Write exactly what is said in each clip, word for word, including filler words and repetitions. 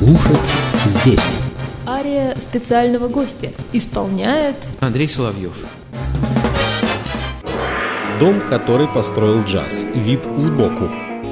слушать здесь. Ария специального гостя исполняет Андрей Соловьев. Дом, который построил джаз. Вид сбоку.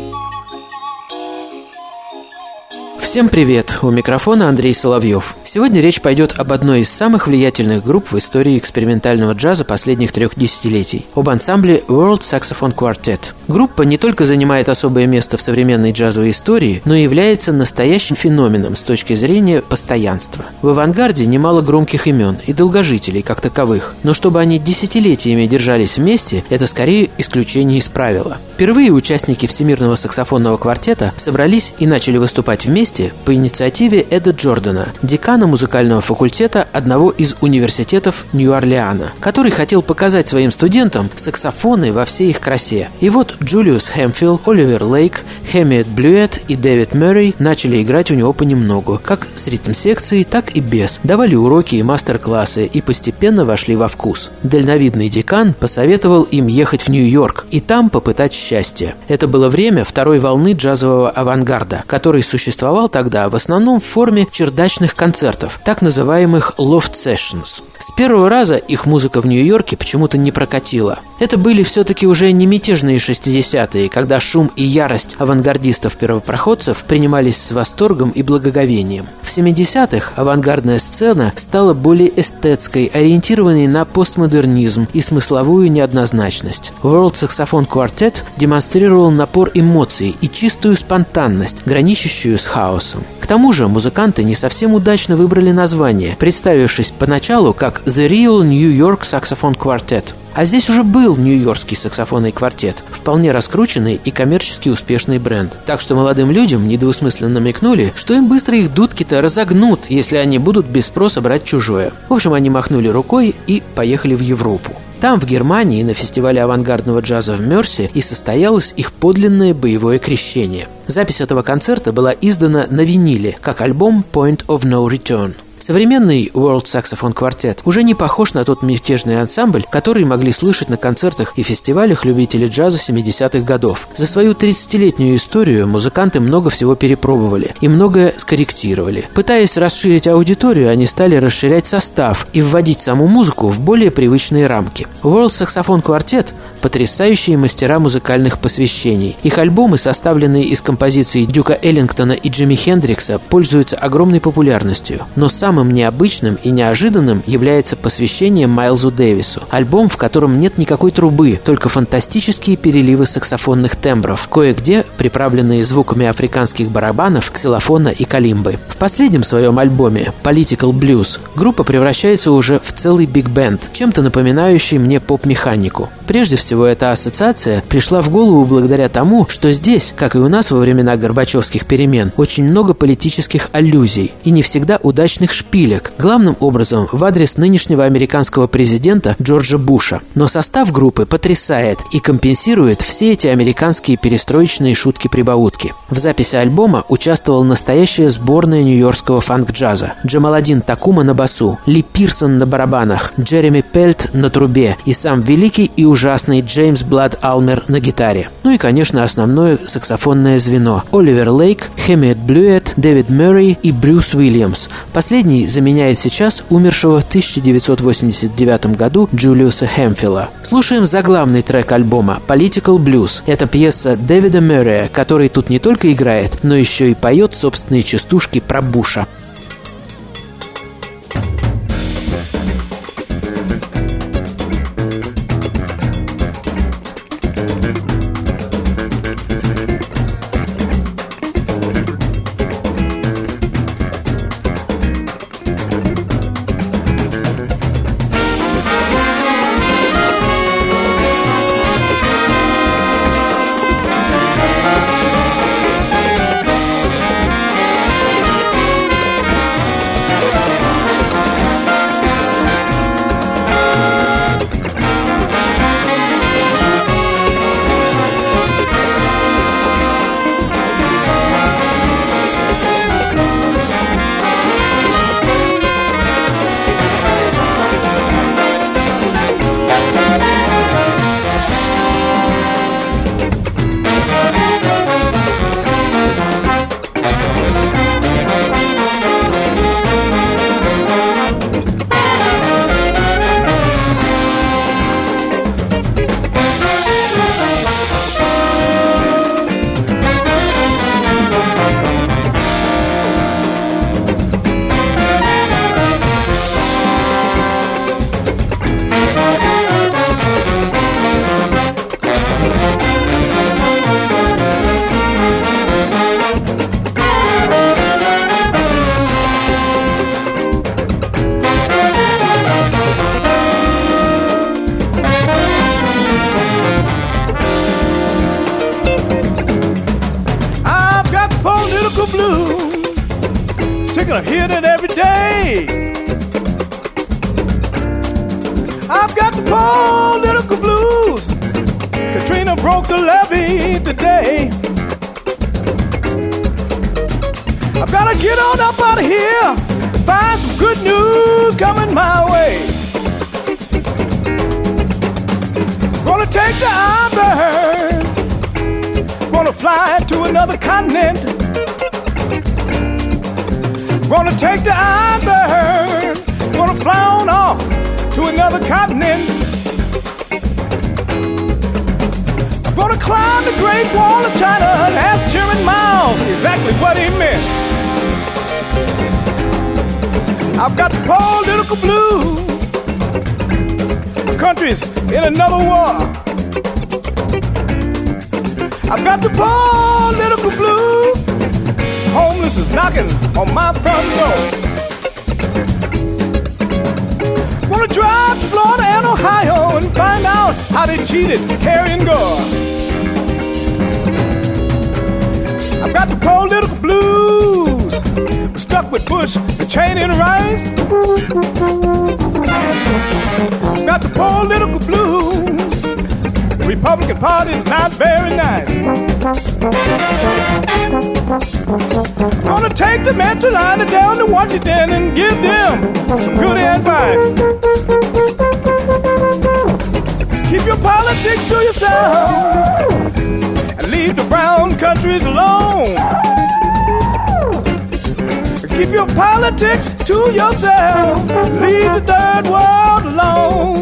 Всем привет! У микрофона Андрей Соловьев. Сегодня речь пойдет об одной из самых влиятельных групп в истории экспериментального джаза последних трех десятилетий – об ансамбле World Saxophone Quartet. Группа не только занимает особое место в современной джазовой истории, но и является настоящим феноменом с точки зрения постоянства. В авангарде немало громких имен и долгожителей как таковых, но чтобы они десятилетиями держались вместе, это скорее исключение из правила. Впервые участники Всемирного саксофонного квартета собрались и начали выступать вместе по инициативе Эда Джордана, декана музыкального факультета одного из университетов Нью-Орлеана, который хотел показать своим студентам саксофоны во всей их красе. И вот Джулиус Хэмфилл, Оливер Лейк, Хэмиет Блюэт и Дэвид Мюррей начали играть у него понемногу, как с ритм-секцией, так и без, давали уроки и мастер-классы и постепенно вошли во вкус. Дальновидный декан посоветовал им ехать в Нью-Йорк и там попытать счастье. Это было время второй волны джазового авангарда, который существовал тогда в основном в форме чердачных концертов, так называемых loft sessions. С первого раза их музыка в Нью-Йорке почему-то не прокатила. Это были все-таки уже не мятежные шестидесятые, когда шум и ярость авангардистов-первопроходцев принимались с восторгом и благоговением. В семидесятых авангардная сцена стала более эстетской, ориентированной на постмодернизм и смысловую неоднозначность. World Saxophone Quartet демонстрировал напор эмоций и чистую спонтанность, граничащую с хаосом. К тому же музыканты не совсем удачно выбрали название, представившись поначалу как The Real New York Saxophone Quartet. А здесь уже был нью-йоркский саксофонный квартет, вполне раскрученный и коммерчески успешный бренд. Так что молодым людям недвусмысленно намекнули, что им быстро их дудки-то разогнут, если они будут без спроса брать чужое. В общем, они махнули рукой и поехали в Европу. Там, в Германии, на фестивале авангардного джаза в Мёрсе и состоялось их подлинное боевое крещение. Запись этого концерта была издана на виниле, как альбом Point of No Return. Современный World Saxophone Quartet уже не похож на тот мятежный ансамбль, который могли слышать на концертах и фестивалях любители джаза семидесятых годов. За свою тридцатилетнюю историю музыканты много всего перепробовали и многое скорректировали. Пытаясь расширить аудиторию, они стали расширять состав и вводить саму музыку в более привычные рамки. World Saxophone Quartet – потрясающие мастера музыкальных посвящений. Их альбомы, составленные из композиций Дюка Эллингтона и Джимми Хендрикса, пользуются огромной популярностью. Но сам Самым необычным и неожиданным является посвящение Майлзу Дэвису. Альбом, в котором нет никакой трубы, только фантастические переливы саксофонных тембров, кое-где приправленные звуками африканских барабанов, ксилофона и калимбы. В последнем своем альбоме Political Blues группа превращается уже в целый биг-бенд, чем-то напоминающий мне поп-механику. Прежде всего, эта ассоциация пришла в голову благодаря тому, что здесь, как и у нас во времена горбачевских перемен, очень много политических аллюзий и не всегда удачных шпилек, главным образом в адрес нынешнего американского президента Джорджа Буша. Но состав группы потрясает и компенсирует все эти американские перестроечные шутки-прибаутки. В записи альбома участвовала настоящая сборная нью-йоркского фанк-джаза: Джамаладдин Такума на басу, Ли Пирсон на барабанах, Джереми Пельт на трубе и сам великий и ужасный Джеймс Блад Алмер на гитаре. Ну и, конечно, основное саксофонное звено: Оливер Лейк, Хэмиет Блюэт, Дэвид Мюррей и Брюс Уильямс. Последний заменяет сейчас умершего в тысяча девятьсот восемьдесят девятом году Джулиуса Хэмфилла. Слушаем заглавный трек альбома Political Blues. Это пьеса Дэвида Мюррея, который тут не только играет, но еще и поет собственные частушки про Буша. blues, sick of hearing it every day. I've got the political blues. Katrina broke the levee today. I've got to get on up out of here and find some good news coming my way. Gonna take the iron, gonna fly to another continent. Gonna take the iron, gonna fly on off to another continent. I'm gonna climb the Great Wall of China and ask Chairman Mao exactly what he meant. I've got the political blues. The country's in another war. I've got the political blues. Homeless is knocking on my front door. Wanna drive to Florida and Ohio and find out how they cheated Harry and Gore. I've got the political blues. We're stuck with Bush and Cheney and Rice. I've got the political blues. The Republican Party is not very nice. Gonna take the metro line down to Washington and give them some good advice. Keep your politics to yourself and leave the brown countries alone. Keep your politics to yourself, leave the third world alone.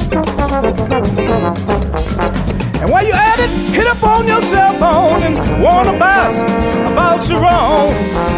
And while you're at it, hit up on your cell phone and warn a boss about Sharon.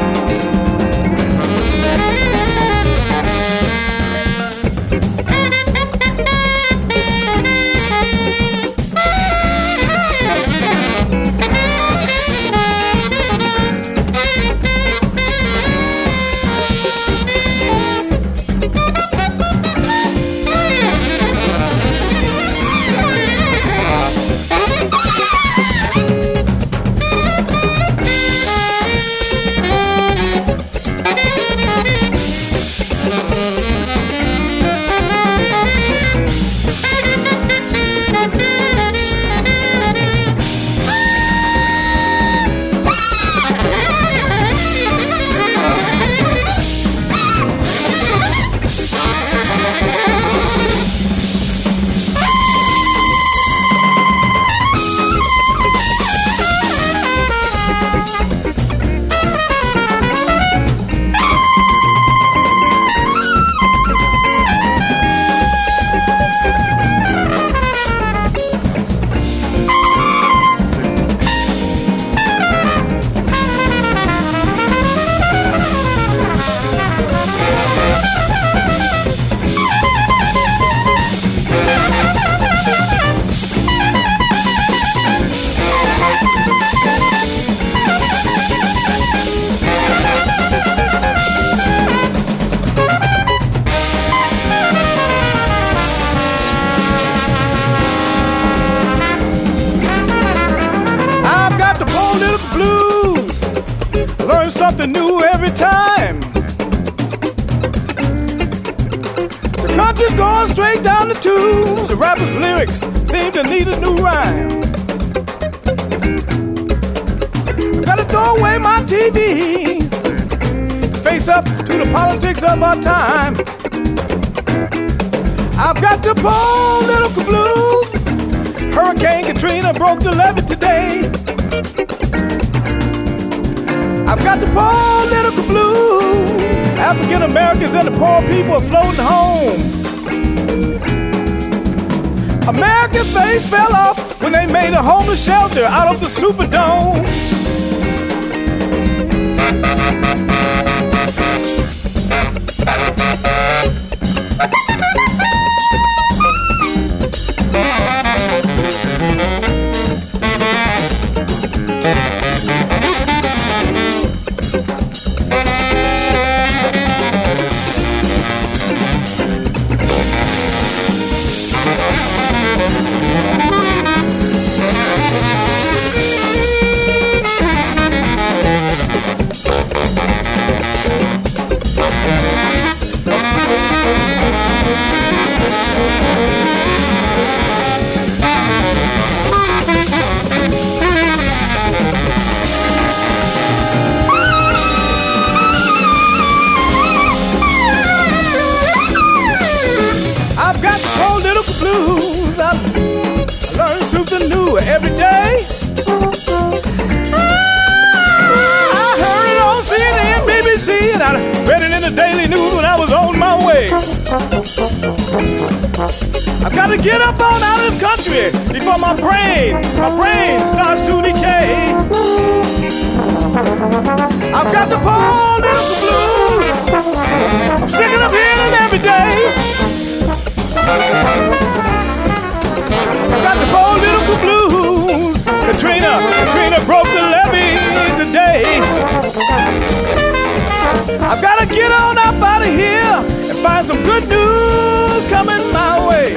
Something new every time. The country's going straight down the tubes. The rapper's lyrics seem to need a new rhyme. I gotta throw away my T V, face up to the politics of our time. I've got the political blues. Hurricane Katrina broke the levee today. I've got the political blues. African Americans and the poor people are floating home. America's face fell off when they made a homeless shelter out of the Superdome. I've got to get up on out of this country before my brain, my brain starts to decay. I've got the poor little blues. I'm sick of hearing every day. I've got the poor little blues. Katrina, Katrina broke the levee today. I've got to get on up out of here and find some good news coming my way.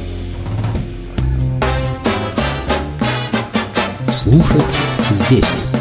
Слушать здесь.